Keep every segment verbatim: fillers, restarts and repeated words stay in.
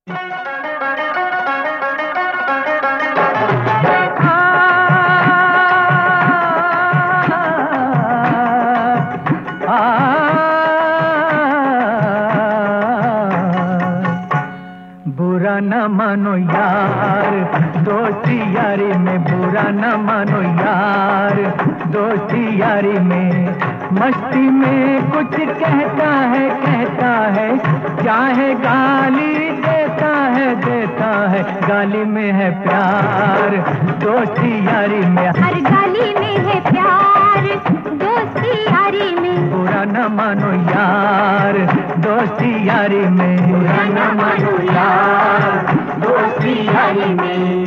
बुरा न मानो यार, दोस्ती यारी में बुरा न मानो यार, दोस्ती यारी में मस्ती में कुछ कहता है कहता है, चाहे गाली देता है देता है, गाली में है प्यार, दोस्ती यारी में हर गाली में है प्यार, दोस्ती यारी में बुरा न मानो यार, दोस्ती यारी में बुरा न मानो यार, दोस्ती यारी में।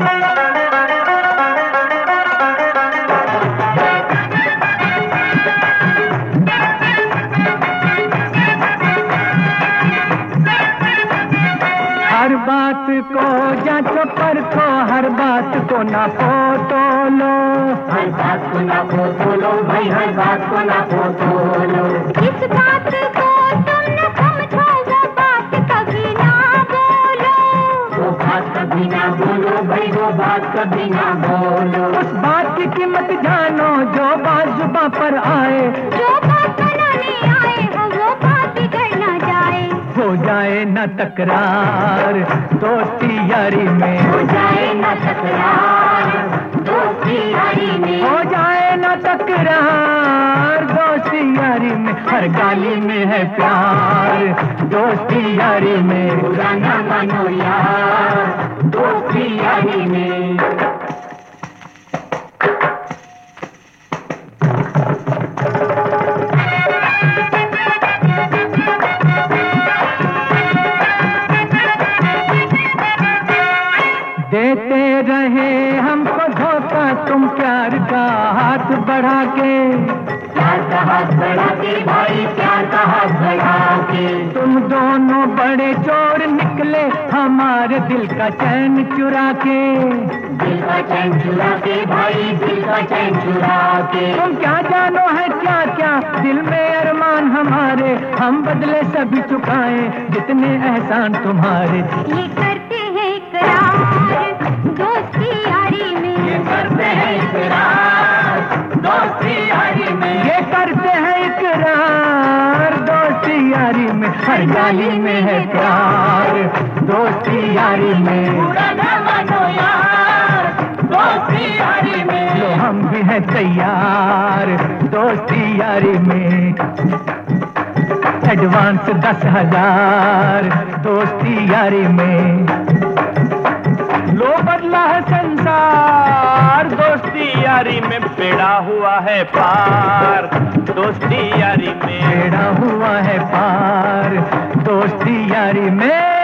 हर बात को जांचो परखो, हर बात को ना फोटो लो, हर बात को ना फोटो लो भाई, हर बात को ना फोटो लो। इस बात को तुम न समझो, वो बात कभी ना बोलो, वो बात कभी ना बोलो भाई, वो बात कभी ना बोलो। उस बात की कीमत जानो जो बात जुबां पर आए, जो बात बनाने आए हो वो बात बिगड़ ना जाए, हो जाए न तकरार, दोस्ती यारी में हो जाए न तकरार, दोस्ती यारी में हो जाए न तकरार, दोस्ती यारी में हर गाली में है प्यार, दोस्ती यारी में बुरा न मानो यार, दोस्ती यारी में। देते रहे हमको धोखा तुम प्यार का हाथ बढ़ा के, प्यार का हाथ बढ़ा के भाई, प्यार का हाथ बढ़ा के। तुम दोनों बड़े चोर निकले हमारे दिल का चैन चुरा के, दिल का चैन चुरा के भाई, दिल का चैन चुरा के। तुम क्या जानो है क्या क्या दिल में अरमान हमारे, हम बदले सभी चुकाए जितने एहसान तुम्हारे। ये करते हैं इकरार, दोस्ती यारी में ये करते हैं इकरार, दोस्ती यारी में ये करते हैं इकरार, दोस्ती यारी में हर गाली में है प्यार, दोस्ती यारी में बुरा न मानो यार, दोस्ती यारी में लो हम भी हैं तैयार, दोस्ती यारी में एडवांस दस हजार, दोस्ती यारी में लो बदला है संसार, दोस्ती यारी में बेड़ा हुआ है पार, दोस्ती यारी में बेड़ा हुआ है पार, दोस्ती यारी में।